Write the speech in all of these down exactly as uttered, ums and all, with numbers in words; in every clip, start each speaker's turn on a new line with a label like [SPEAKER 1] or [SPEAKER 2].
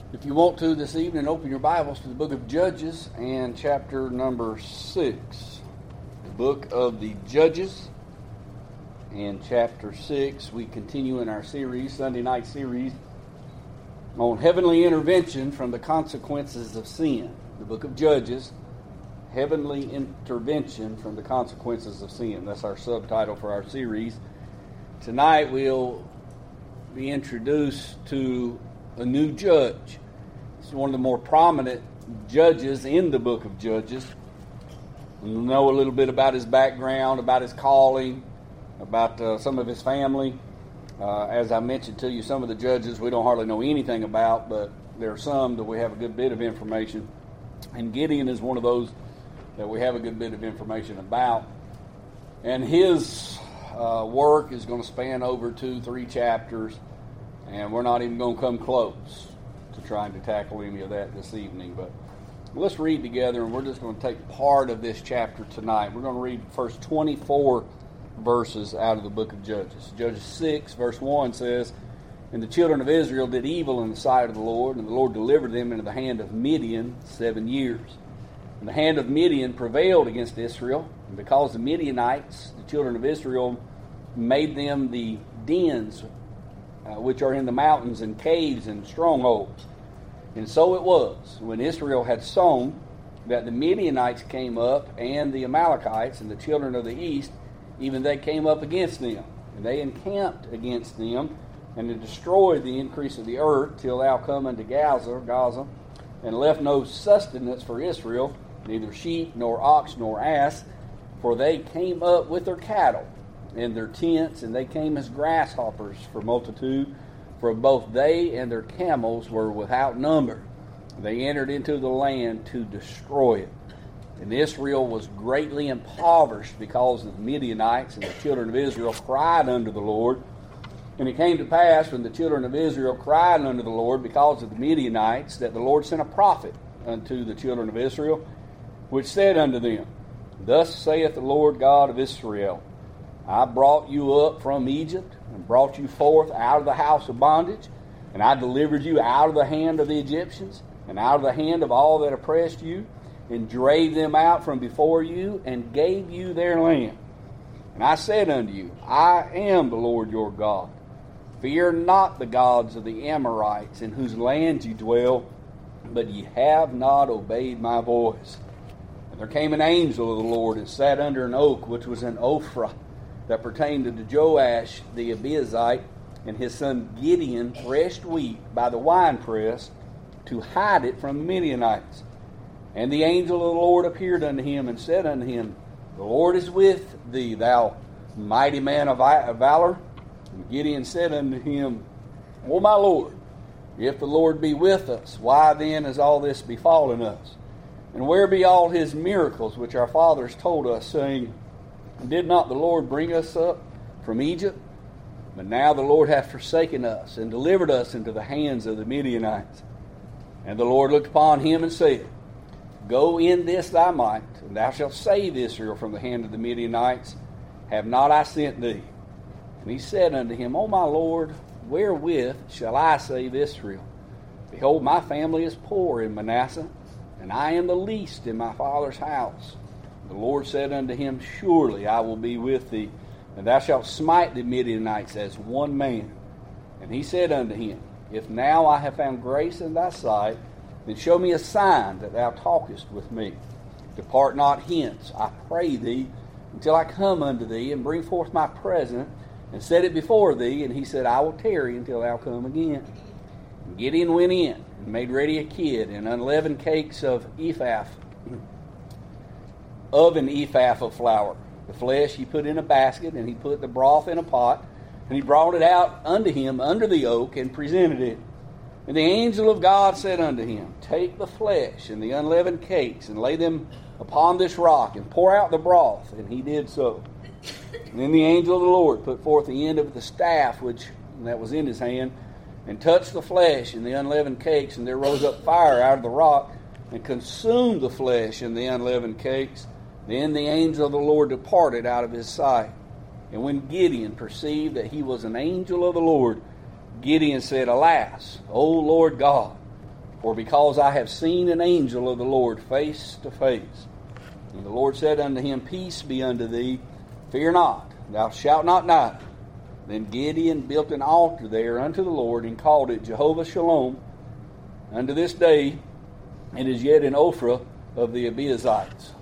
[SPEAKER 1] If you want to this evening, open your Bibles to the book of Judges and chapter number six. The book of the Judges and chapter six. We continue in our series, Sunday night series, on heavenly intervention from the consequences of sin. The book of Judges, heavenly intervention from the consequences of sin. That's our subtitle for our series. Tonight we'll be introduced to a new judge. He's one of the more prominent judges in the book of Judges. We'll know a little bit about his background, about his calling, about uh, some of his family. Uh, as I mentioned to you, some of the judges we don't hardly know anything about, but there are some that we have a good bit of information. And Gideon is one of those that we have a good bit of information about. And his uh, work is going to span over two, three chapters. And we're not even going to come close to trying to tackle any of that this evening. But let's read together, and we're just going to take part of this chapter tonight. We're going to read the first twenty-four verses out of the book of Judges. Judges six, verse one says, "And the children of Israel did evil in the sight of the Lord, and the Lord delivered them into the hand of Midian seven years. And the hand of Midian prevailed against Israel, and because the Midianites, the children of Israel, made them the dens Uh, which are in the mountains and caves and strongholds. And so it was, when Israel had sown, that the Midianites came up, and the Amalekites and the children of the east, even they came up against them. And they encamped against them, and they destroyed the increase of the earth, till thou come unto Gaza, Gaza, and left no sustenance for Israel, neither sheep, nor ox, nor ass, for they came up with their cattle and their tents, and they came as grasshoppers for multitude, for both they and their camels were without number. They entered into the land to destroy it. And Israel was greatly impoverished because of the Midianites, and the children of Israel cried unto the Lord. And it came to pass, when the children of Israel cried unto the Lord because of the Midianites, that the Lord sent a prophet unto the children of Israel, which said unto them, Thus saith the Lord God of Israel, I brought you up from Egypt, and brought you forth out of the house of bondage, and I delivered you out of the hand of the Egyptians, and out of the hand of all that oppressed you, and drave them out from before you, and gave you their land. And I said unto you, I am the Lord your God. Fear not the gods of the Amorites, in whose land ye dwell, but ye have not obeyed my voice. And there came an angel of the Lord, and sat under an oak, which was in Ophrah, that pertained to Joash the Abiezrite, and his son Gideon threshed wheat by the winepress to hide it from the Midianites. And the angel of the Lord appeared unto him, and said unto him, The Lord is with thee, thou mighty man of valor. And Gideon said unto him, O my Lord, if the Lord be with us, why then has all this befallen us? And where be all his miracles which our fathers told us, saying, Did not the Lord bring us up from Egypt? But now the Lord hath forsaken us, and delivered us into the hands of the Midianites. And the Lord looked upon him, and said, Go in this thy might, and thou shalt save Israel from the hand of the Midianites. Have not I sent thee? And he said unto him, O my Lord, wherewith shall I save Israel? Behold, my family is poor in Manasseh, and I am the least in my father's house. The Lord said unto him, Surely I will be with thee, and thou shalt smite the Midianites as one man. And he said unto him, If now I have found grace in thy sight, then show me a sign that thou talkest with me. Depart not hence, I pray thee, until I come unto thee, and bring forth my present, and set it before thee. And he said, I will tarry until thou come again. And Gideon went in, and made ready a kid, and unleavened cakes of ephah, of an ephah of flour. The flesh he put in a basket, and he put the broth in a pot, and he brought it out unto him under the oak, and presented it. And the angel of God said unto him, Take the flesh and the unleavened cakes, and lay them upon this rock, and pour out the broth. And he did so. And then the angel of the Lord put forth the end of the staff which that was in his hand, and touched the flesh and the unleavened cakes, and there rose up fire out of the rock, and consumed the flesh and the unleavened cakes. Then the angel of the Lord departed out of his sight. And when Gideon perceived that he was an angel of the Lord, Gideon said, Alas, O Lord God, For because I have seen an angel of the Lord face to face. And the Lord said unto him, Peace be unto thee, fear not, thou shalt not die. Then Gideon built an altar there unto the Lord, and called it Jehovah Shalom. Unto this day it is yet in Ophrah of the Abiezrites.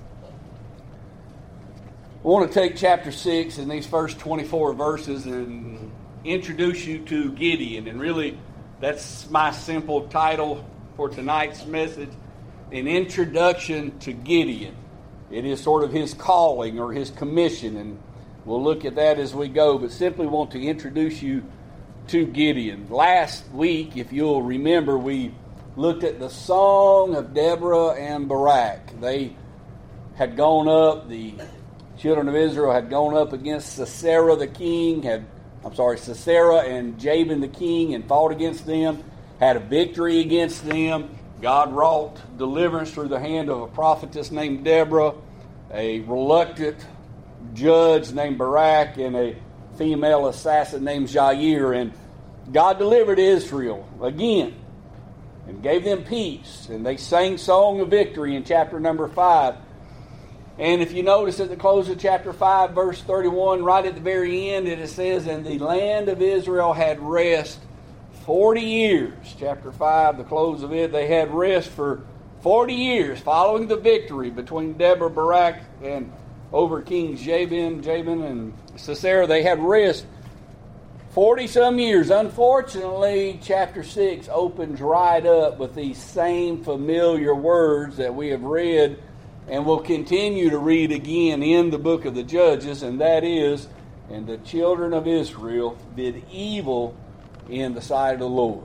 [SPEAKER 1] I want to take chapter six and these first twenty-four verses and introduce you to Gideon. And really, that's my simple title for tonight's message, an introduction to Gideon. It is sort of his calling or his commission, and we'll look at that as we go, but simply want to introduce you to Gideon. Last week, if you'll remember, we looked at the song of Deborah and Barak. They had gone up, the children of Israel had gone up against Sisera the king, had I'm sorry, Sisera and Jabin the king, and fought against them, had a victory against them. God wrought deliverance through the hand of a prophetess named Deborah, a reluctant judge named Barak, and a female assassin named Jair. And God delivered Israel again and gave them peace. And they sang song of victory in chapter number five. And if you notice at the close of chapter five, verse thirty-one, right at the very end, it says, And the land of Israel had rest forty years. Chapter five, the close of it, they had rest for forty years following the victory between Deborah, Barak, and over kings Jabin, Jabin, and Sisera. They had rest forty-some years. Unfortunately, chapter six opens right up with these same familiar words that we have read and we'll continue to read again in the book of the Judges, and that is, And the children of Israel did evil in the sight of the Lord.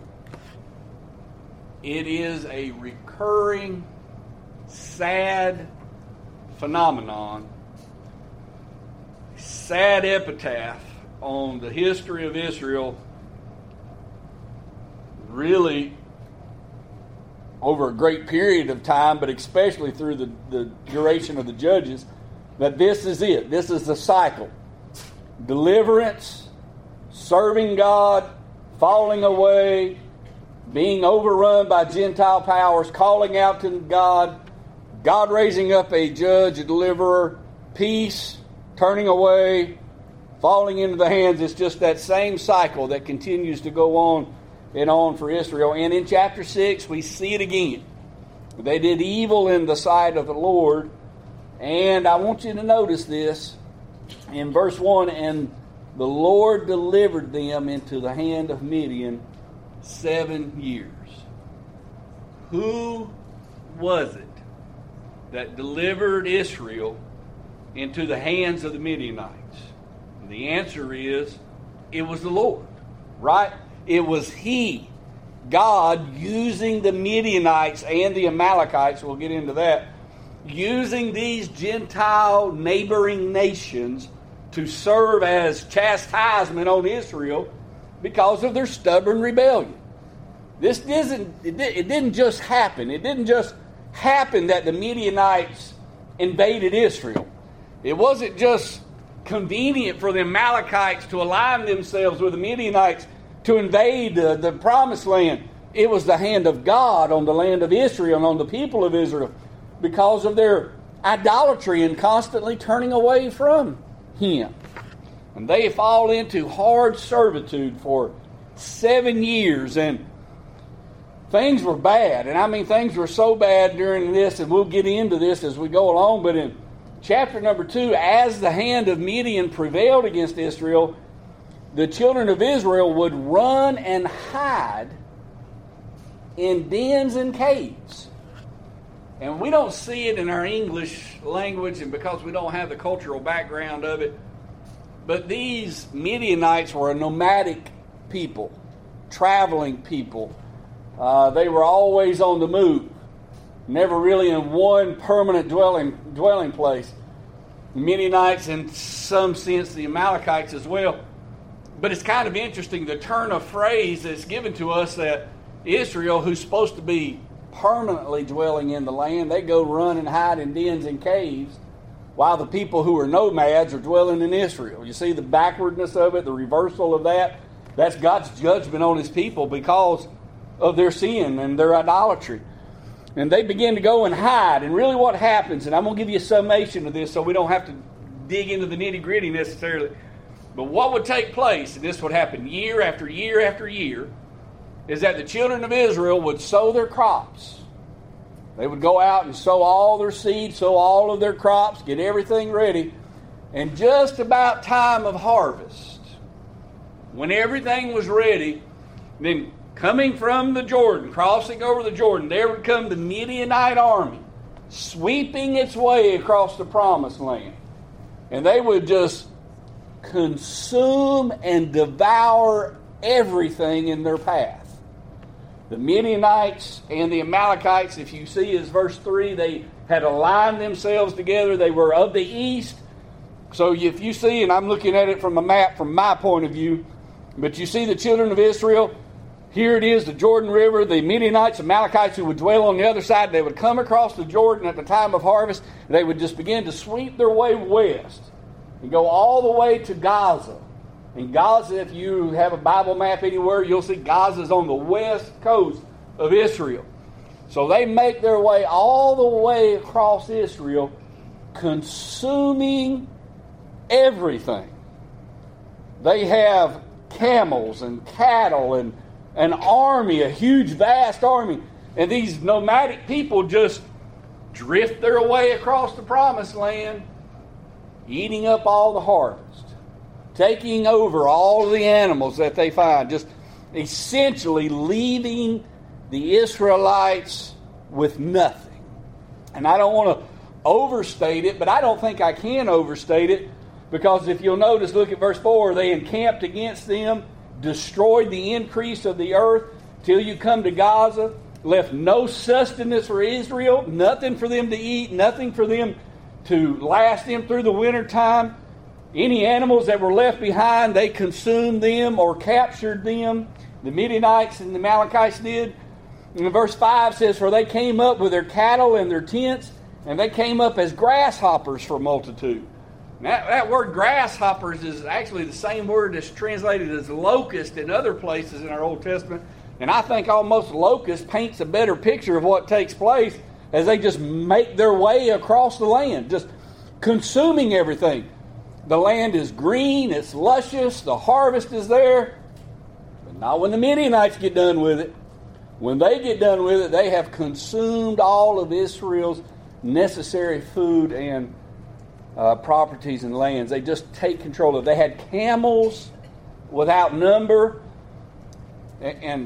[SPEAKER 1] It is a recurring, sad phenomenon, sad epitaph on the history of Israel, really over a great period of time, but especially through the, the duration of the Judges, that this is it. This is the cycle. Deliverance, serving God, falling away, being overrun by Gentile powers, calling out to God, God raising up a judge, a deliverer, peace, turning away, falling into the hands. It's just that same cycle that continues to go on and on for Israel. And in chapter six, we see it again. They did evil in the sight of the Lord. And I want you to notice this in verse one, And the Lord delivered them into the hand of Midian seven years. Who was it that delivered Israel into the hands of the Midianites? And the answer is, it was the Lord, right? It was He, God, using the Midianites and the Amalekites, we'll get into that, using these Gentile neighboring nations to serve as chastisement on Israel because of their stubborn rebellion. This isn't, it didn't just happen. It didn't just happen that the Midianites invaded Israel. It wasn't just convenient for the Amalekites to align themselves with the Midianites to invade uh, the promised land. It was the hand of God on the land of Israel and on the people of Israel because of their idolatry and constantly turning away from Him. And they fall into hard servitude for seven years, and things were bad. And I mean, things were so bad during this, and we'll get into this as we go along, but in chapter number two, as the hand of Midian prevailed against Israel, the children of Israel would run and hide in dens and caves. And we don't see it in our English language, and because we don't have the cultural background of it, but these Midianites were a nomadic people, traveling people. Uh, they were always on the move, never really in one permanent dwelling dwelling place. The Midianites, in some sense, the Amalekites as well. But it's kind of interesting, the turn of phrase that's given to us, that Israel, who's supposed to be permanently dwelling in the land, they go run and hide in dens and caves, while the people who are nomads are dwelling in Israel. You see the backwardness of it, the reversal of that? That's God's judgment on His people, because of their sin and their idolatry. And they begin to go and hide. And really what happens, and I'm going to give you a summation of this so we don't have to dig into the nitty-gritty necessarily. But what would take place, and this would happen year after year after year, is that the children of Israel would sow their crops. They would go out and sow all their seed, sow all of their crops, get everything ready. And just about time of harvest, when everything was ready, then coming from the Jordan, crossing over the Jordan, there would come the Midianite army, sweeping its way across the promised land. And they would just consume and devour everything in their path. The Midianites and the Amalekites, if you see as verse three, they had aligned themselves together. They were of the east. So if you see, and I'm looking at it from a map from my point of view, but you see the children of Israel, here it is, the Jordan River, the Midianites, Amalekites who would dwell on the other side. They would come across the Jordan at the time of harvest. They would just begin to sweep their way west and go all the way to Gaza. And Gaza, if you have a Bible map anywhere, you'll see Gaza is on the west coast of Israel. So they make their way all the way across Israel, consuming everything. They have camels and cattle and an army, a huge, vast army. And these nomadic people just drift their way across the promised land, eating up all the harvest, taking over all the animals that they find, just essentially leaving the Israelites with nothing. And I don't want to overstate it, but I don't think I can overstate it, because if you'll notice, look at verse four, they encamped against them, destroyed the increase of the earth till you come to Gaza, left no sustenance for Israel, nothing for them to eat, nothing for them to last them through the winter time. Any animals that were left behind, they consumed them or captured them. The Midianites and the Amalekites did. And verse five says, for they came up with their cattle and their tents, and they came up as grasshoppers for multitude. That, that word grasshoppers is actually the same word that's translated as locust in other places in our Old Testament. And I think almost locust paints a better picture of what takes place as they just make their way across the land, just consuming everything. The land is green, it's luscious, the harvest is there. But not when the Midianites get done with it. When they get done with it, they have consumed all of Israel's necessary food and Uh, properties and lands. They just take control of. They had camels without number, and, and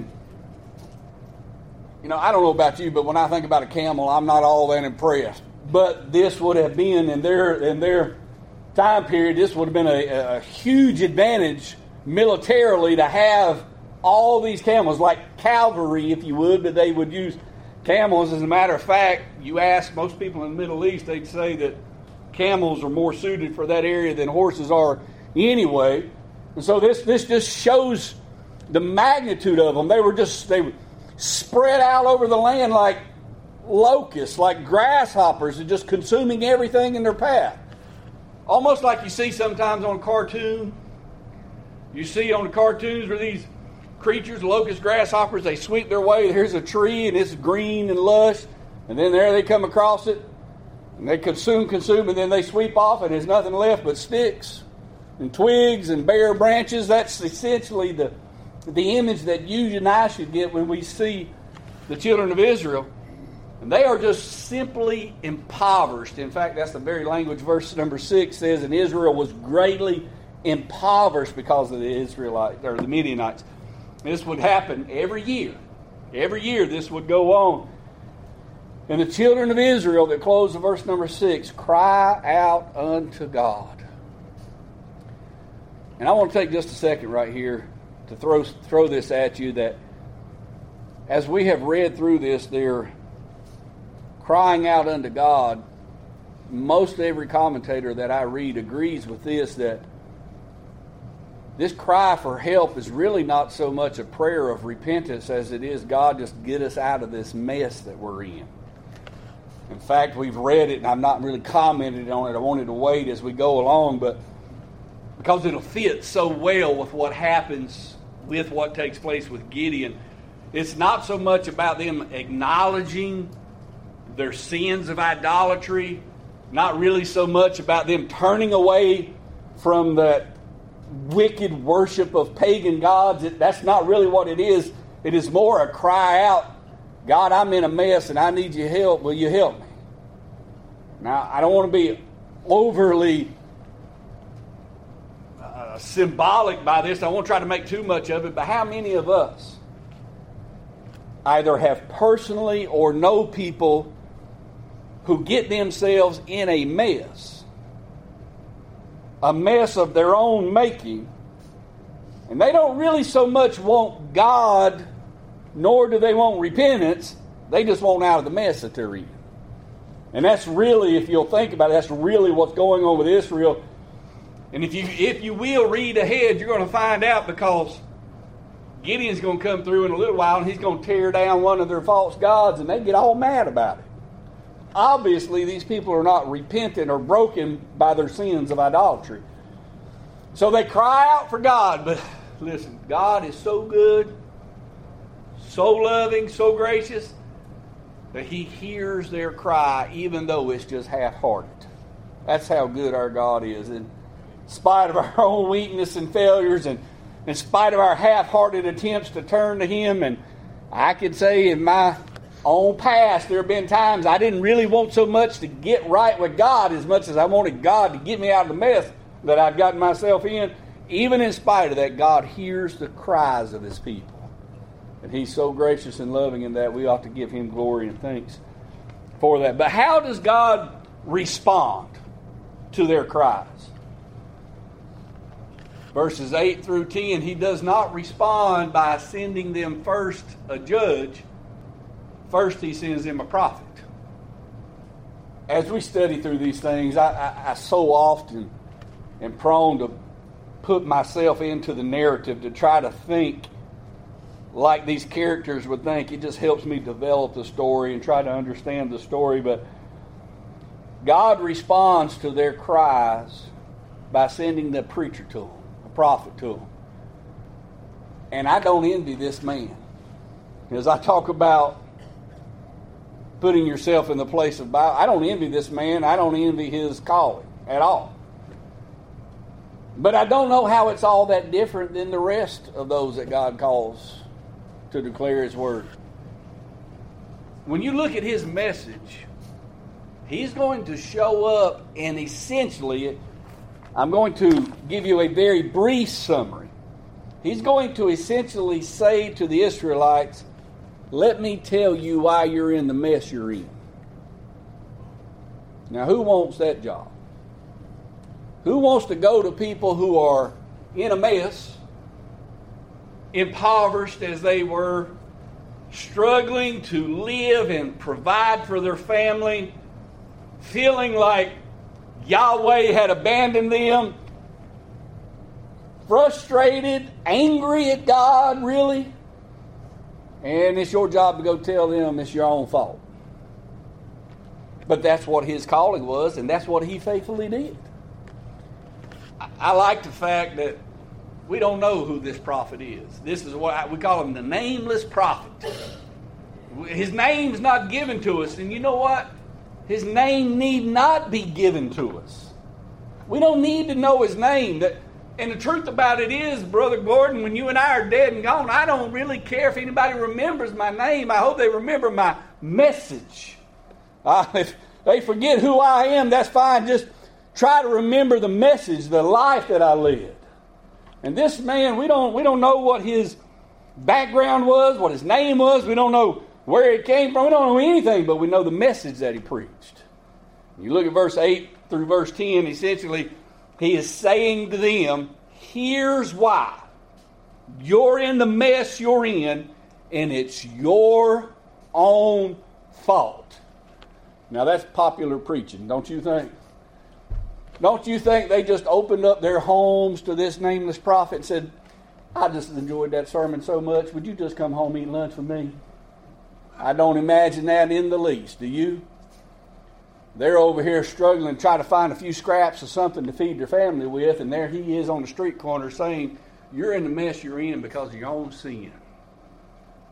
[SPEAKER 1] you know, I don't know about you, but when I think about a camel, I'm not all that impressed. But this would have been in their in their time period. This would have been a, a huge advantage militarily to have all these camels, like cavalry, if you would. But they would use camels. As a matter of fact, you ask most people in the Middle East, they'd say that camels are more suited for that area than horses are anyway. And so this this just shows the magnitude of them. They were just they were spread out over the land like locusts, like grasshoppers, and just consuming everything in their path. Almost like you see sometimes on a cartoon. You see on the cartoons where these creatures, locusts, grasshoppers, they sweep their way. Here's a tree and it's green and lush, and then there they come across it. And they consume, consume, and then they sweep off, and there's nothing left but sticks and twigs and bare branches. That's essentially the, the image that you and I should get when we see the children of Israel. And they are just simply impoverished. In fact, that's the very language verse number six says, and Israel was greatly impoverished because of the Israelites, or the Midianites. This would happen every year. Every year this would go on. And the children of Israel, that close the verse number six, cry out unto God. And I want to take just a second right here to throw, throw this at you, that as we have read through this, they're crying out unto God. Most every commentator that I read agrees with this, that this cry for help is really not so much a prayer of repentance as it is, God, just get us out of this mess that we're in. In fact, we've read it, and I've not really commented on it. I wanted to wait as we go along, but because it'll fit so well with what happens with what takes place with Gideon. It's not so much about them acknowledging their sins of idolatry, not really so much about them turning away from that wicked worship of pagan gods. That's not really what it is. It is more a cry out, God, I'm in a mess and I need your help. Will you help me? Now, I don't want to be overly uh, symbolic by this. I won't try to make too much of it, but how many of us either have personally or know people who get themselves in a mess, a mess of their own making, and they don't really so much want God, nor do they want repentance. They just want out of the mess that they're in. And that's really, if you'll think about it, that's really what's going on with Israel. And if you if you will read ahead, you're going to find out, because Gideon's going to come through in a little while and he's going to tear down one of their false gods, and they get all mad about it. Obviously, these people are not repentant or broken by their sins of idolatry. So they cry out for God. But listen, God is so good, so loving, so gracious, that He hears their cry even though it's just half-hearted. That's how good our God is. In spite of our own weakness and failures, and in spite of our half-hearted attempts to turn to Him, and I could say in my own past, there have been times I didn't really want so much to get right with God as much as I wanted God to get me out of the mess that I'd gotten myself in. Even in spite of that, God hears the cries of His people. And He's so gracious and loving in that we ought to give Him glory and thanks for that. But how does God respond to their cries? Verses eight through ten, He does not respond by sending them first a judge. First, He sends them a prophet. As we study through these things, I, I, I so often am prone to put myself into the narrative to try to think like these characters would think. It just helps me develop the story and try to understand the story. But God responds to their cries by sending the preacher to them, a prophet to them. And I don't envy this man. As I talk about putting yourself in the place of Bible, I don't envy this man. I don't envy his calling at all. But I don't know how it's all that different than the rest of those that God calls to declare His word. When you look at his message, he's going to show up and essentially, I'm going to give you a very brief summary. He's going to essentially say to the Israelites, let me tell you why you're in the mess you're in. Now, who wants that job? Who wants to go to people who are in a mess, impoverished as they were, struggling to live and provide for their family, feeling like Yahweh had abandoned them, frustrated, angry at God, really? And it's your job to go tell them it's your own fault. But that's what his calling was, and that's what he faithfully did. I, I like the fact that we don't know who this prophet is. This is what I, we call him the nameless prophet. His name's not given to us, and you know what? His name need not be given to us. We don't need to know his name. That, and the truth about it is, Brother Gordon, when you and I are dead and gone, I don't really care if anybody remembers my name. I hope they remember my message. Uh, if they forget who I am, that's fine. Just try to remember the message, the life that I lived. And this man, we don't we don't know what his background was, what his name was. We don't know where it came from. We don't know anything, but we know the message that he preached. You look at verse eight through verse ten, essentially, he is saying to them, here's why. You're in the mess you're in, and it's your own fault. Now that's popular preaching, don't you think? Don't you think they just opened up their homes to this nameless prophet and said, I just enjoyed that sermon so much. Would you just come home and eat lunch with me? I don't imagine that in the least. Do you? They're over here struggling, trying to find a few scraps of something to feed their family with, and there he is on the street corner saying, you're in the mess you're in because of your own sin.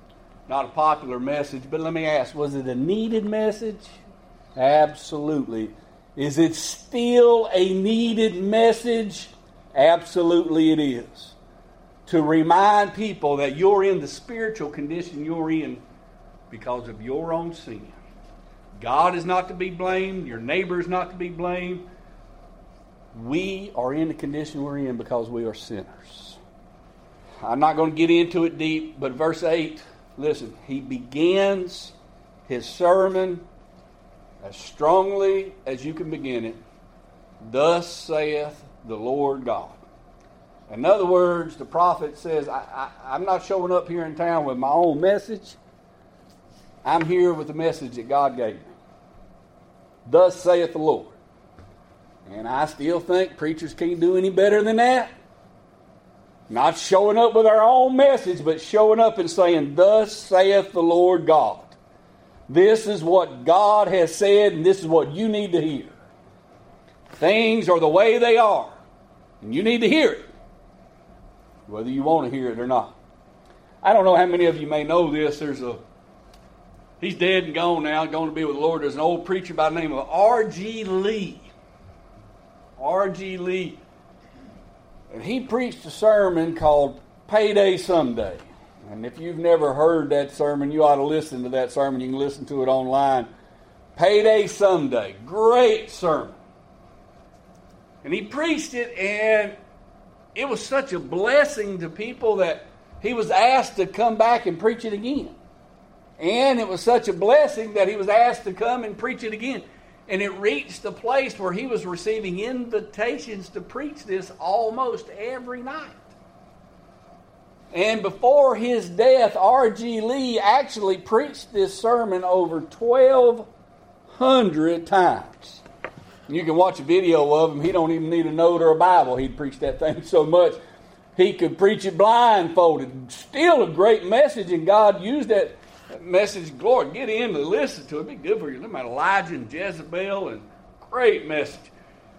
[SPEAKER 1] not a popular message, but let me ask, was it a needed message? Absolutely. Is it still a needed message? Absolutely it is. To remind people that you're in the spiritual condition you're in because of your own sin. God is not to be blamed. Your neighbor is not to be blamed. We are in the condition we're in because we are sinners. I'm not going to get into it deep, but verse eight, listen, he begins his sermon as strongly as you can begin it. Thus saith the Lord God. In other words, the prophet says, I, I, I'm not showing up here in town with my own message. I'm here with the message that God gave me. Thus saith the Lord. And I still think preachers can't do any better than that. Not showing up with our own message, but showing up and saying, Thus saith the Lord God. This is what God has said, and this is what you need to hear. Things are the way they are, and you need to hear it, whether you want to hear it or not. I don't know how many of you may know this. There's a, he's dead and gone now, going to be with the Lord. There's an old preacher by the name of R G Lee. R G Lee. And he preached a sermon called Payday Someday. And if you've never heard that sermon, you ought to listen to that sermon. You can listen to it online. Payday Someday. Great sermon. And he preached it, and it was such a blessing to people that he was asked to come back and preach it again. And it was such a blessing that he was asked to come and preach it again. And it reached the place where he was receiving invitations to preach this almost every night. And before his death, R G Lee actually preached this sermon over twelve hundred times. You can watch a video of him. He don't even need a note or a Bible. He'd preach that thing so much. He could preach it blindfolded. Still a great message, and God used that message. Glory, get in and listen to it. It'd be good for you. Look at Elijah and Jezebel, and great message.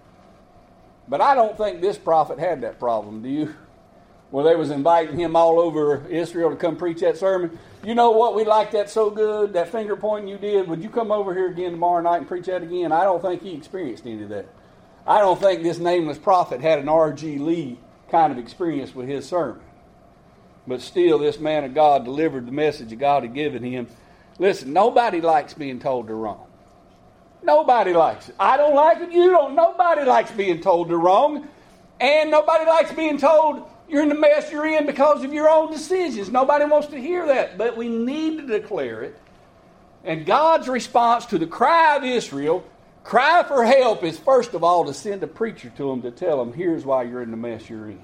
[SPEAKER 1] But I don't think this prophet had that problem, do you? Well, they was inviting him all over Israel to come preach that sermon. You know what? We liked that so good, that finger pointing you did. Would you come over here again tomorrow night and preach that again? I don't think he experienced any of that. I don't think this nameless prophet had an R G Lee kind of experience with his sermon. But still, this man of God delivered the message that God had given him. Listen, nobody likes being told they're wrong. Nobody likes it. I don't like it. You don't. Nobody likes being told they're wrong. And nobody likes being told you're in the mess you're in because of your own decisions. Nobody wants to hear that. But we need to declare it. And God's response to the cry of Israel, cry for help, is first of all to send a preacher to them to tell them, here's why you're in the mess you're in.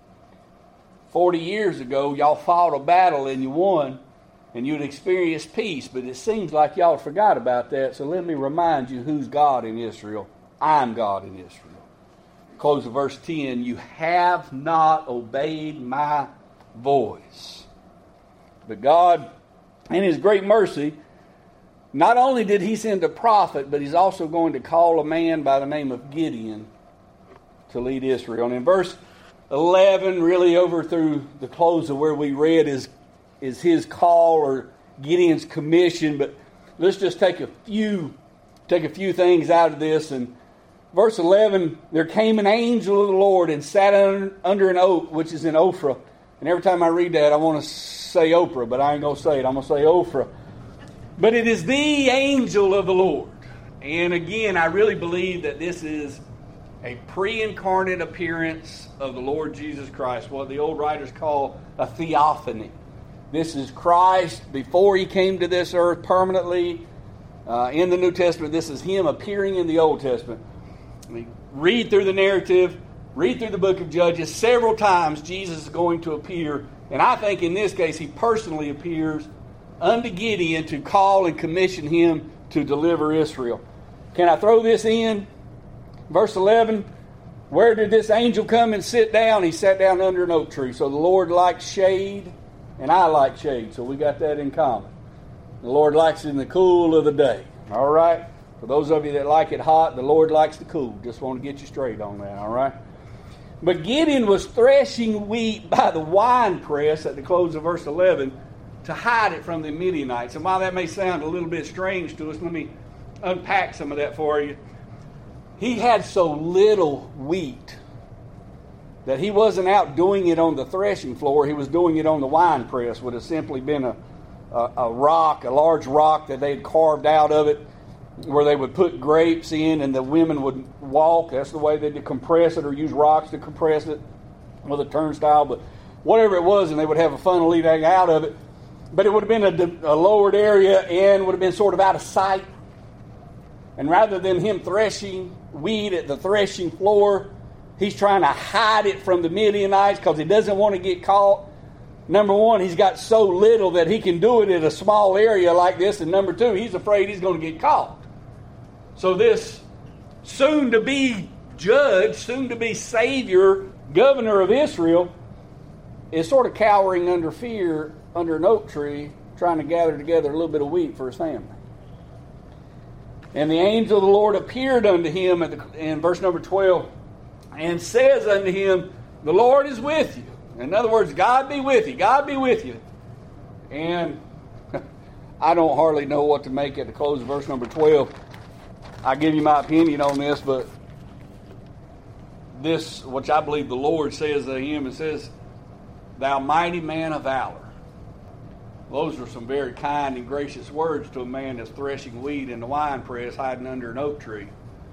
[SPEAKER 1] Forty years ago, y'all fought a battle and you won, and you'd experienced peace. But it seems like y'all forgot about that. So let me remind you who's God in Israel. I'm God in Israel. Close of verse ten. You have not obeyed my voice. But God, in His great mercy, not only did He send a prophet, but He's also going to call a man by the name of Gideon to lead Israel. And in verse eleven, really over through the close of where we read, is, is his call or Gideon's commission. But let's just take a few, take a few things out of this. And verse eleven, there came an angel of the Lord and sat under, under an oak, which is in Ophrah. And every time I read that, I want to say Oprah, but I ain't going to say it. I'm going to say Ophrah. But it is the angel of the Lord. And again, I really believe that this is a pre-incarnate appearance of the Lord Jesus Christ, what the old writers call a theophany. This is Christ before He came to this earth permanently. Uh, in the New Testament, this is Him appearing in the Old Testament. I mean, read through the narrative, read through the book of Judges. Several times Jesus is going to appear, and I think in this case He personally appears unto Gideon to call and commission him to deliver Israel. Can I throw this in? Verse eleven, where did this angel come and sit down? He sat down under an oak tree. So the Lord likes shade, and I like shade. So we got that in common. The Lord likes it in the cool of the day. All right? For those of you that like it hot, the Lord likes the cool. Just want to get you straight on that. All right? But Gideon was threshing wheat by the winepress at the close of verse eleven to hide it from the Midianites. And while that may sound a little bit strange to us, let me unpack some of that for you. He had so little wheat that he wasn't out doing it on the threshing floor. He was doing it on the wine press. Would have simply been a, a, a rock, a large rock that they had carved out of it, where they would put grapes in and the women would walk. That's the way they would compress it, or use rocks to compress it with a turnstile. But whatever it was, and they would have a funnel leading out of it. But it would have been a, a lowered area and would have been sort of out of sight. And rather than him threshing wheat at the threshing floor, he's trying to hide it from the Midianites because he doesn't want to get caught. Number one, he's got so little that he can do it in a small area like this. And number two, he's afraid he's going to get caught. So this soon-to-be judge, soon-to-be savior, governor of Israel, is sort of cowering under fear under an oak tree, trying to gather together a little bit of wheat for his family. And the angel of the Lord appeared unto him at the, in verse number twelve, and says unto him, the Lord is with you. In other words, God be with you. God be with you. And I don't hardly know what to make at the close of verse number twelve. I'll give you my opinion on this, but this, which I believe the Lord says to him, it says, thou mighty man of valor. Those are some very kind and gracious words to a man that's threshing wheat in the wine press, hiding under an oak tree.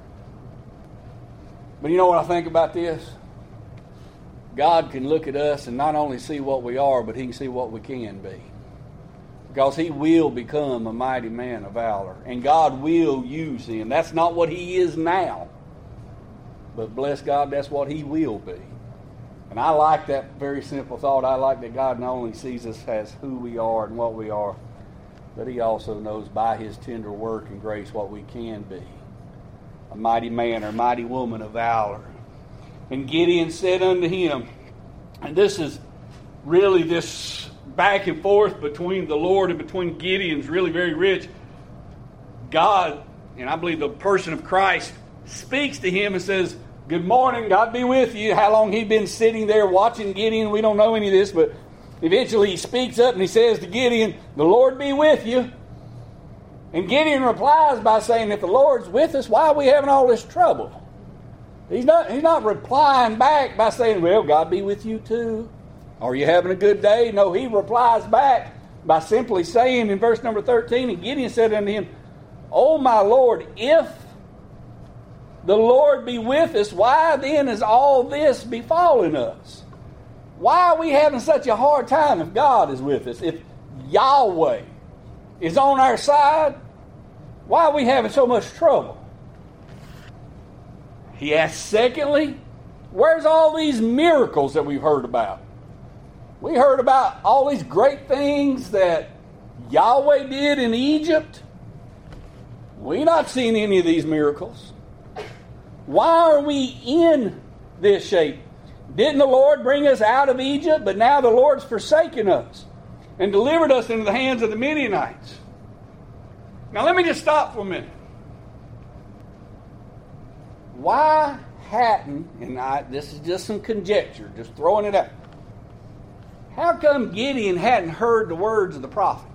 [SPEAKER 1] But you know what I think about this? God can look at us and not only see what we are, but he can see what we can be. Because he will become a mighty man of valor. And God will use him. That's not what he is now. But bless God, that's what he will be. And I like that very simple thought. I like that God not only sees us as who we are and what we are, but he also knows by his tender work and grace what we can be. A mighty man or mighty woman of valor. And Gideon said unto him, and this is really this back and forth between the Lord and between Gideon's really very rich. God, and I believe the person of Christ, speaks to him and says, good morning, God be with you. How long he'd been sitting there watching Gideon, we don't know any of this, but eventually he speaks up and he says to Gideon, the Lord be with you. And Gideon replies by saying, if the Lord's with us, why are we having all this trouble? He's not, he's not replying back by saying, well, God be with you too. Are you having a good day? No, he replies back by simply saying in verse number thirteen, and Gideon said unto him, O my Lord, if the Lord be with us, why then is all this befalling us? Why are we having such a hard time if God is with us? If Yahweh is on our side, why are we having so much trouble? He asks, secondly, where's all these miracles that we've heard about? We heard about all these great things that Yahweh did in Egypt. We've not seen any of these miracles. Why are we in this shape? Didn't the Lord bring us out of Egypt, but now the Lord's forsaken us and delivered us into the hands of the Midianites? Now let me just stop for a minute. Why hadn't, and I, this is just some conjecture, just throwing it out. How come Gideon hadn't heard the words of the prophet?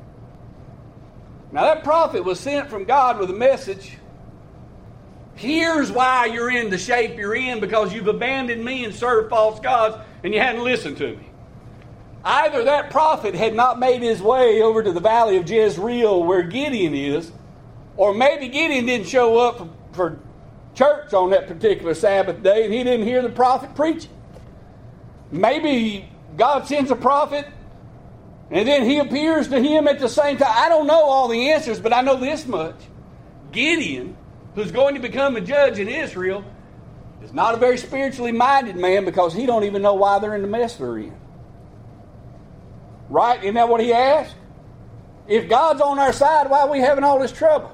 [SPEAKER 1] Now that prophet was sent from God with a message. Here's why you're in the shape you're in, because you've abandoned me and served false gods and you hadn't listened to me. Either that prophet had not made his way over to the valley of Jezreel where Gideon is, or maybe Gideon didn't show up for, for church on that particular Sabbath day and he didn't hear the prophet preaching. Maybe God sends a prophet and then he appears to him at the same time. I don't know all the answers, but I know this much. Gideon, who's going to become a judge in Israel, is not a very spiritually minded man because he don't even know why they're in the mess they're in. Right? Isn't that what he asked? If God's on our side, why are we having all this trouble?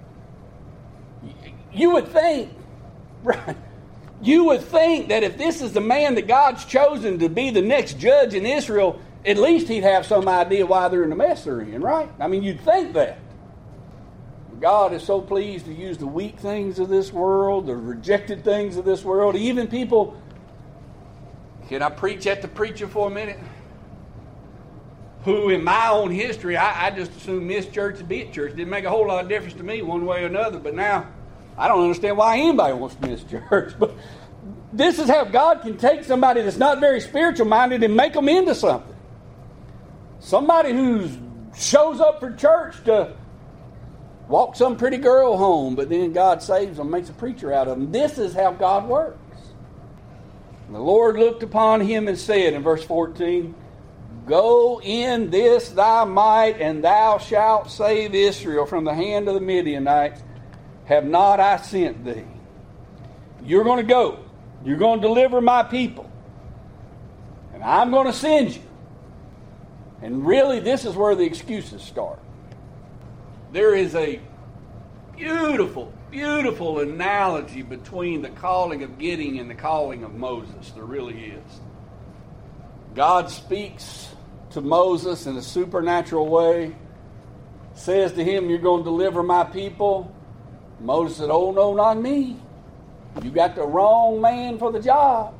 [SPEAKER 1] You would think, right? You would think that if this is the man that God's chosen to be the next judge in Israel, at least he'd have some idea why they're in the mess they're in, right? I mean, you'd think that. God is so pleased to use the weak things of this world, the rejected things of this world, even people, can I preach at the preacher for a minute? who in my own history, I, I just assumed missed church and be at church. It didn't make a whole lot of difference to me one way or another. But now, I don't understand why anybody wants to miss church. But this is how God can take somebody that's not very spiritual minded and make them into something. Somebody who shows up for church to walk some pretty girl home, but then God saves them, makes a preacher out of them. This is how God works. And the Lord looked upon him and said in verse fourteen, Go in this thy might, and thou shalt save Israel from the hand of the Midianites. Have not I sent thee? You're going to go. You're going to deliver my people. And I'm going to send you. And really, this is where the excuses start. There is a beautiful, beautiful analogy between the calling of Gideon and the calling of Moses. There really is. God speaks to Moses in a supernatural way, says to him, You're going to deliver my people. Moses said, Oh, no, not me. You got the wrong man for the job.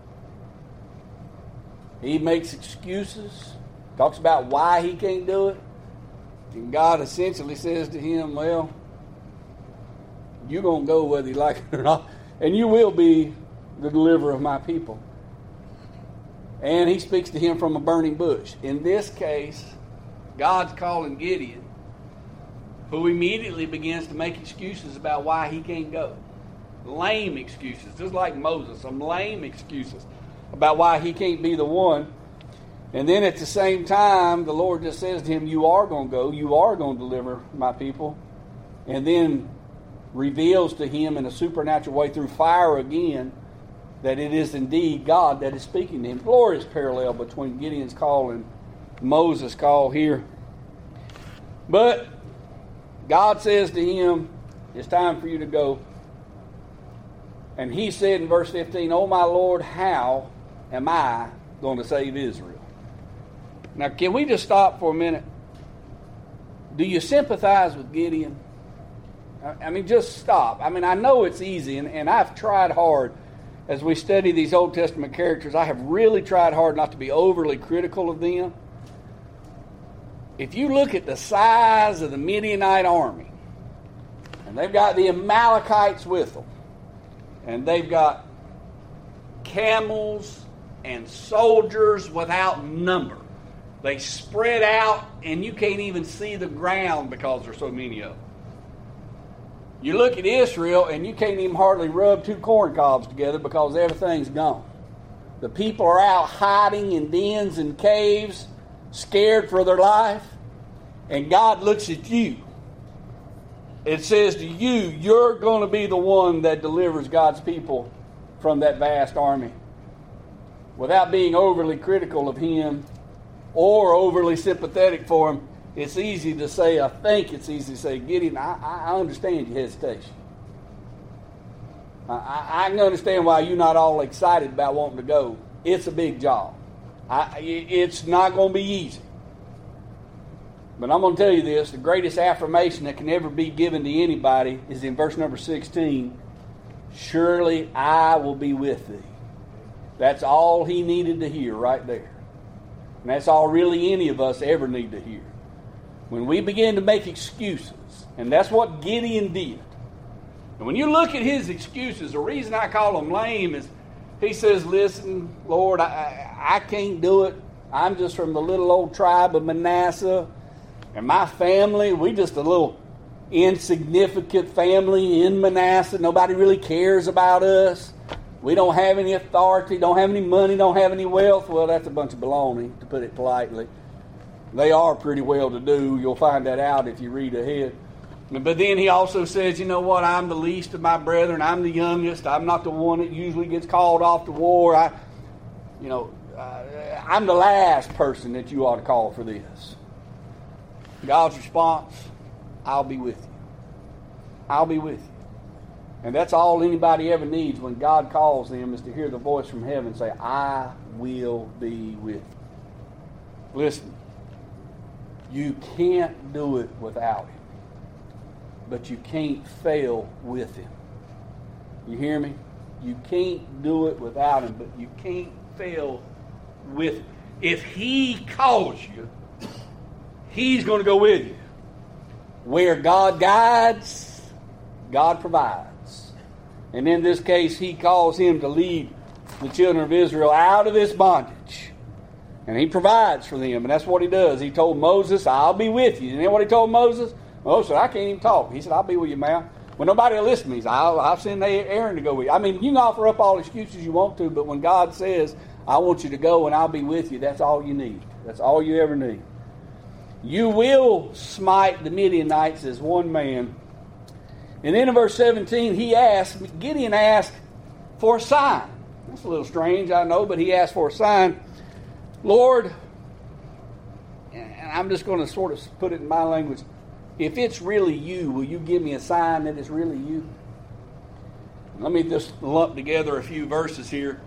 [SPEAKER 1] He makes excuses, talks about why he can't do it. And God essentially says to him, Well, you're going to go whether you like it or not, and you will be the deliverer of my people. And he speaks to him from a burning bush. In this case, God's calling Gideon, who immediately begins to make excuses about why he can't go. Lame excuses, just like Moses, some lame excuses about why he can't be the one. And then at the same time, the Lord just says to him, You are going to go, you are going to deliver my people. And then reveals to him in a supernatural way through fire again that it is indeed God that is speaking to him. Glorious parallel between Gideon's call and Moses' call here. But God says to him, It's time for you to go. And he said in verse fifteen, Oh my Lord, how am I going to save Israel? Now, can we just stop for a minute? Do you sympathize with Gideon? I mean, just stop. I mean, I know it's easy, and, and I've tried hard as we study these Old Testament characters. I have really tried hard not to be overly critical of them. If you look at the size of the Midianite army, and they've got the Amalekites with them, and they've got camels and soldiers without number. They spread out, and you can't even see the ground because there's so many of them. You look at Israel, and you can't even hardly rub two corn cobs together because everything's gone. The people are out hiding in dens and caves, scared for their life. And God looks at you. It says to you, you're going to be the one that delivers God's people from that vast army. Without being overly critical of him or overly sympathetic for him, it's easy to say, I think it's easy to say, Gideon, I, I understand your hesitation. I, I can understand why you're not all excited about wanting to go. It's a big job. I, it's not going to be easy. But I'm going to tell you this, the greatest affirmation that can ever be given to anybody is in verse number sixteen. Surely I will be with thee. That's all he needed to hear right there. And that's all really any of us ever need to hear. When we begin to make excuses, and that's what Gideon did. And when you look at his excuses, the reason I call them lame is he says, listen, Lord, I, I can't do it. I'm just from the little old tribe of Manasseh. And my family, we just a little insignificant family in Manasseh. Nobody really cares about us. We don't have any authority, don't have any money, don't have any wealth. Well, that's a bunch of baloney, to put it politely. They are pretty well to do. You'll find that out if you read ahead. But then he also says, you know what, I'm the least of my brethren. I'm the youngest. I'm not the one that usually gets called off to war. I, you know, uh, I'm the last person that you ought to call for this. God's response, I'll be with you. I'll be with you. And that's all anybody ever needs when God calls them, is to hear the voice from heaven say, I will be with you. Listen, you can't do it without him. But you can't fail with him. You hear me? You can't do it without him, but you can't fail with him. If he calls you, He's going to go with you. Where God guides, God provides. And in this case, he calls him to lead the children of Israel out of this bondage. And he provides for them. And that's what he does. He told Moses, I'll be with you. And then what he told Moses? Moses said, I can't even talk. He said, I'll be with you, man. When nobody will listen to me, he said, I'll, I'll send Aaron to go with you. I mean, you can offer up all excuses you want to, but when God says, I want you to go and I'll be with you, that's all you need. That's all you ever need. You will smite the Midianites as one man. And then in verse seventeen, he asked, Gideon asked for a sign. That's a little strange, I know, but he asked for a sign. Lord, and I'm just going to sort of put it in my language, if it's really you, will you give me a sign that it's really you? Let me just lump together a few verses here.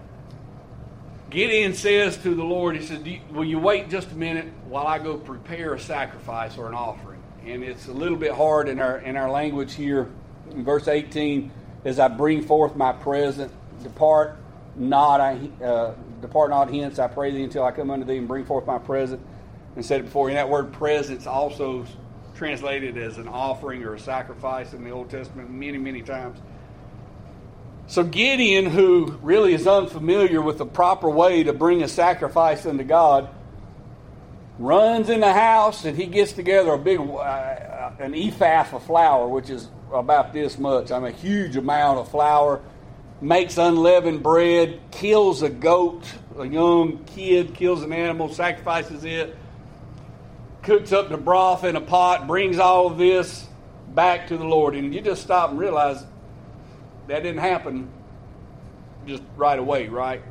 [SPEAKER 1] Gideon says to the Lord, he says, will you wait just a minute while I go prepare a sacrifice or an offering? And it's a little bit hard in our in our language here. In verse eighteen, as I bring forth my present, depart not, I, uh, depart not hence, I pray thee, until I come unto thee and bring forth my present. And said it before, and that word presence also translated as an offering or a sacrifice in the Old Testament many, many times. So Gideon, who really is unfamiliar with the proper way to bring a sacrifice unto God, runs in the house and he gets together a big, uh, an ephah of flour, which is about this much. I mean, a huge amount of flour. Makes unleavened bread, kills a goat, a young kid, kills an animal, sacrifices it, cooks up the broth in a pot, brings all of this back to the Lord. And you just stop and realize that didn't happen just right away, right?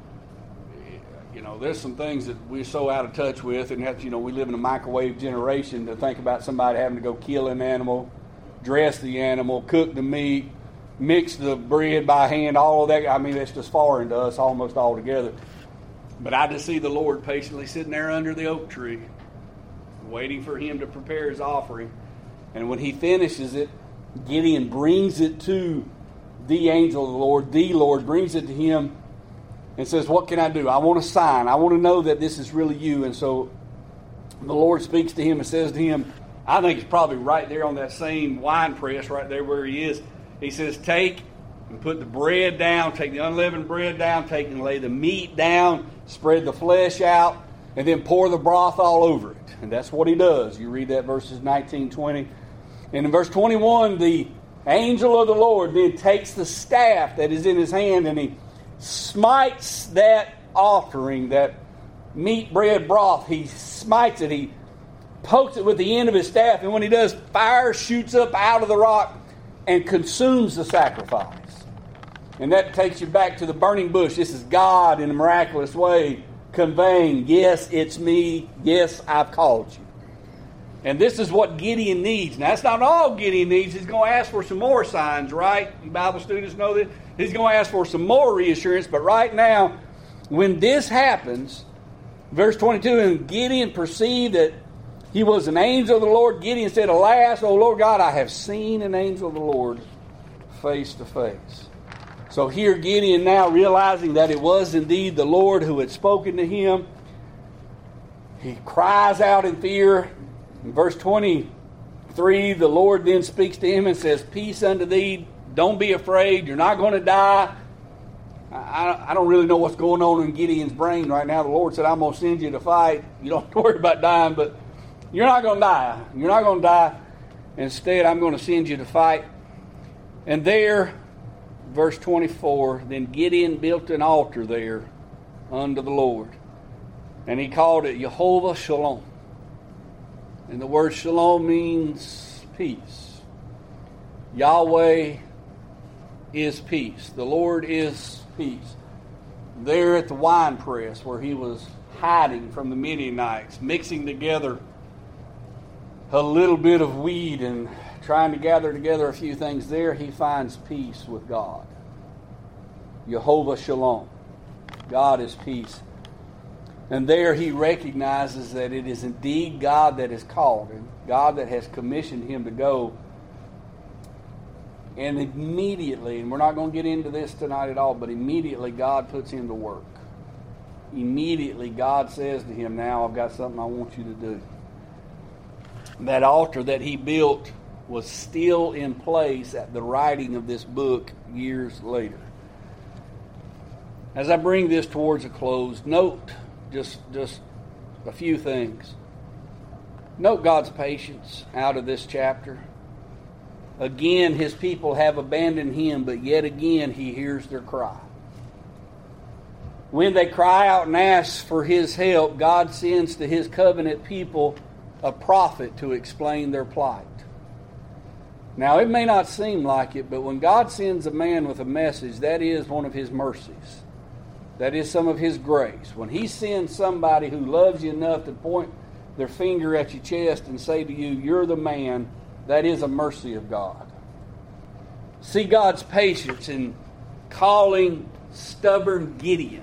[SPEAKER 1] You know, there's some things that we're so out of touch with, and that's, you know, we live in a microwave generation to think about somebody having to go kill an animal, dress the animal, cook the meat, mix the bread by hand, all of that. I mean, that's just foreign to us almost altogether. But I just see the Lord patiently sitting there under the oak tree, waiting for him to prepare his offering. And when he finishes it, Gideon brings it to the angel of the Lord, the Lord brings it to him and says, what can I do? I want a sign. I want to know that this is really you. And so the Lord speaks to him and says to him, I think it's probably right there on that same wine press right there where he is. He says, take and put the bread down, take the unleavened bread down, take and lay the meat down, spread the flesh out, and then pour the broth all over it. And that's what he does. You read that verses nineteen, twenty. And in verse twenty-one, the angel of the Lord then takes the staff that is in his hand and he smites that offering, that meat, bread, broth. He smites it. He pokes it with the end of his staff. And when he does, fire shoots up out of the rock and consumes the sacrifice. And that takes you back to the burning bush. This is God in a miraculous way conveying, yes, it's me. Yes, I've called you. And this is what Gideon needs. Now, that's not all Gideon needs. He's going to ask for some more signs, right? You Bible students know that. He's going to ask for some more reassurance. But right now, when this happens, verse twenty-two, and Gideon perceived that he was an angel of the Lord. Gideon said, alas, O Lord God, I have seen an angel of the Lord face to face. So here Gideon now realizing that it was indeed the Lord who had spoken to him. He cries out in fear. In verse twenty-three, the Lord then speaks to him and says, peace unto thee. Don't be afraid. You're not going to die. I, I don't really know what's going on in Gideon's brain right now. The Lord said, I'm going to send you to fight. You don't have to worry about dying, but you're not going to die. You're not going to die. Instead, I'm going to send you to fight. And there, verse twenty-four, then Gideon built an altar there unto the Lord. And he called it Jehovah Shalom. And the word shalom means peace. Yahweh is peace. The Lord is peace. There at the wine press where he was hiding from the Midianites, mixing together a little bit of weed and trying to gather together a few things, there he finds peace with God. Jehovah Shalom. God is peace. And there he recognizes that it is indeed God that has called him, God that has commissioned him to go. And immediately, and we're not going to get into this tonight at all, but immediately God puts him to work. Immediately God says to him, now I've got something I want you to do. That altar that he built was still in place at the writing of this book years later. As I bring this towards a close, note just, just a few things. Note God's patience out of this chapter. Again, his people have abandoned him, but yet again he hears their cry. When they cry out and ask for his help, God sends to his covenant people a prophet to explain their plight. Now, it may not seem like it, but when God sends a man with a message, that is one of his mercies. That is some of his grace. When he sends somebody who loves you enough to point their finger at your chest and say to you, you're the man, that is a mercy of God. See God's patience in calling stubborn Gideon.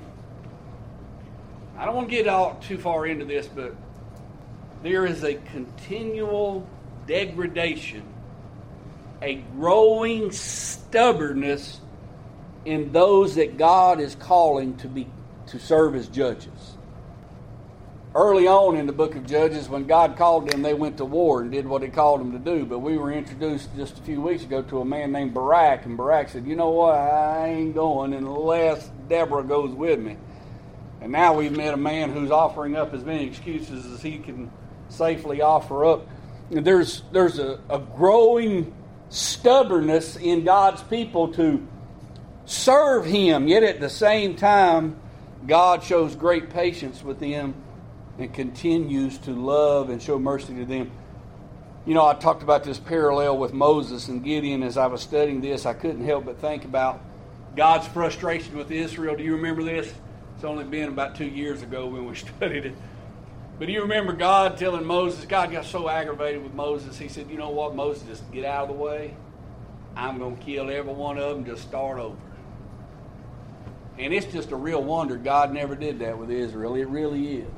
[SPEAKER 1] I don't want to get all too far into this, but there is a continual degradation, a growing stubbornness in those that God is calling to be to serve as judges. Early on in the book of Judges, when God called them, they went to war and did what he called them to do. But we were introduced just a few weeks ago to a man named Barak, and Barak said, you know what, I ain't going unless Deborah goes with me. And now we've met a man who's offering up as many excuses as he can safely offer up. And there's, there's a, a growing stubbornness in God's people to serve him, yet at the same time, God shows great patience with them and continues to love and show mercy to them. You know, I talked about this parallel with Moses and Gideon. As I was studying this, I couldn't help but think about God's frustration with Israel. Do you remember this? It's only been about two years ago when we studied it. But do you remember God telling Moses, God got so aggravated with Moses, he said, you know what, Moses, just get out of the way. I'm going to kill every one of them, just start over. And it's just a real wonder God never did that with Israel. It really is.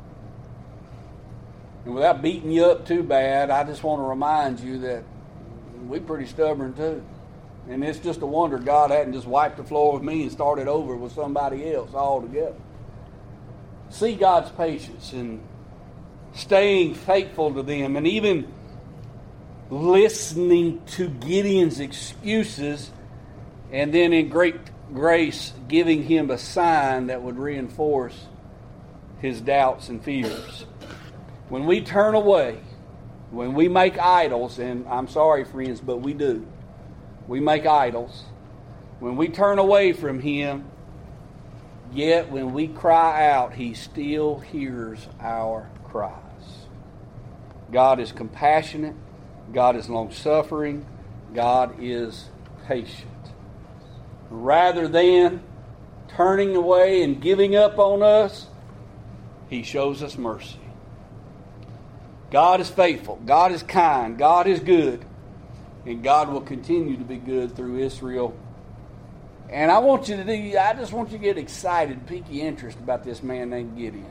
[SPEAKER 1] And without beating you up too bad, I just want to remind you that we're pretty stubborn too. And it's just a wonder God hadn't just wiped the floor with me and started over with somebody else altogether. See God's patience and staying faithful to them, and even listening to Gideon's excuses, and then in great grace giving him a sign that would reinforce his doubts and fears. When we turn away, when we make idols, and I'm sorry friends, but we do, we make idols. When we turn away from him, yet when we cry out, he still hears our cries. God is compassionate. God is long-suffering. God is patient. Rather than turning away and giving up on us, he shows us mercy. God is faithful. God is kind. God is good. And God will continue to be good through Israel. And I want you to do, I just want you to get excited, pique your interest about this man named Gideon.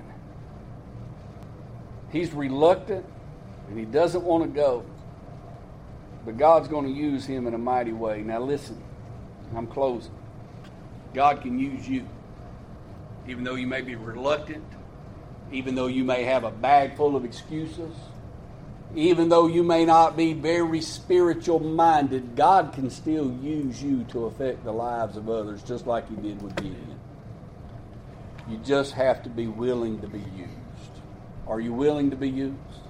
[SPEAKER 1] He's reluctant and he doesn't want to go. But God's going to use him in a mighty way. Now listen, I'm closing. God can use you. Even though you may be reluctant, even though you may have a bag full of excuses, even though you may not be very spiritual minded, God can still use you to affect the lives of others just like he did with Gideon. You just have to be willing to be used. Are you willing to be used?